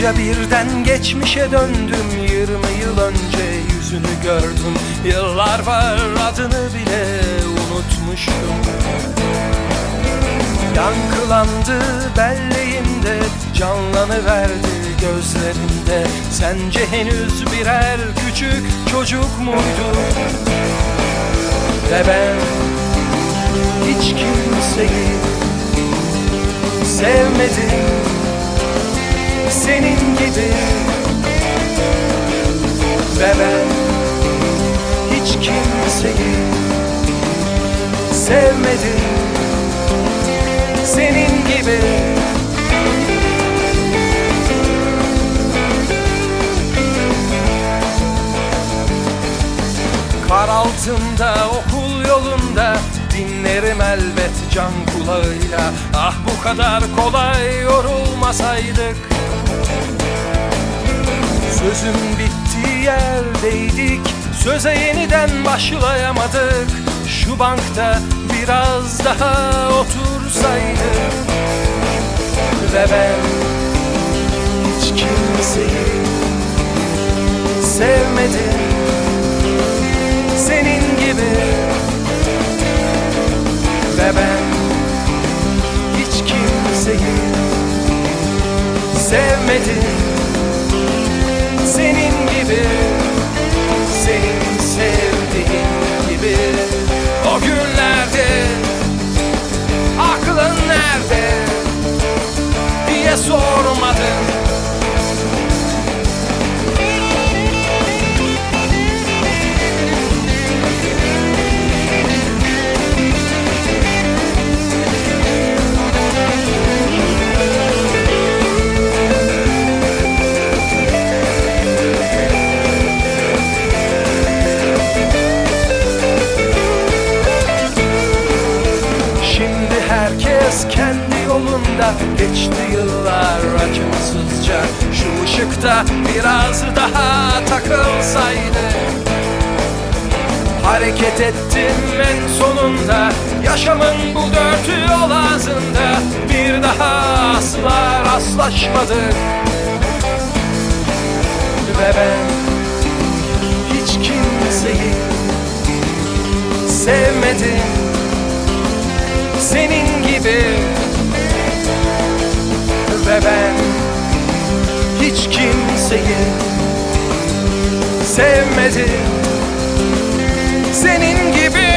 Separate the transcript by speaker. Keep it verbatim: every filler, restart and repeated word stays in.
Speaker 1: Bakınca birden geçmişe döndüm. Yirmi yıl önce yüzünü gördüm. Yıllar var, adını bile unutmuştum. Yankılandı belleğimde, canlanıverdi gözlerinde. Sence henüz birer küçük çocuk muydu? Ve ben hiç kimseyi sevmedim senin gibi. Ve ben hiç kimseyi sevmedim senin gibi. Kar altında, okul yolunda dinlerim elbet can kulağıyla. Ah, bu kadar kolay yorulmasaydık. Sözün bittiği yerdeydik, söze yeniden başlayamadık. Şu bankta biraz daha otursaydık. Ve ben hiç kimseyi sevmedim senin gibi. Ve ben hiç kimseyi sevmedim senin gibi. Senin sevdiğin gibi. O günlerde aklın nerede diye sormadım. Herkes kendi yolunda, geçti yıllar acımasızca. Şu ışıkta biraz daha takılsaydı. Hareket ettim en sonunda, yaşamın bu dört yol ağzında. Bir daha asla rastlaşmadık. Ve ben hiç kimseyi sevmedim senin gibi. Ve ben hiç kimseyi sevmedim senin gibi.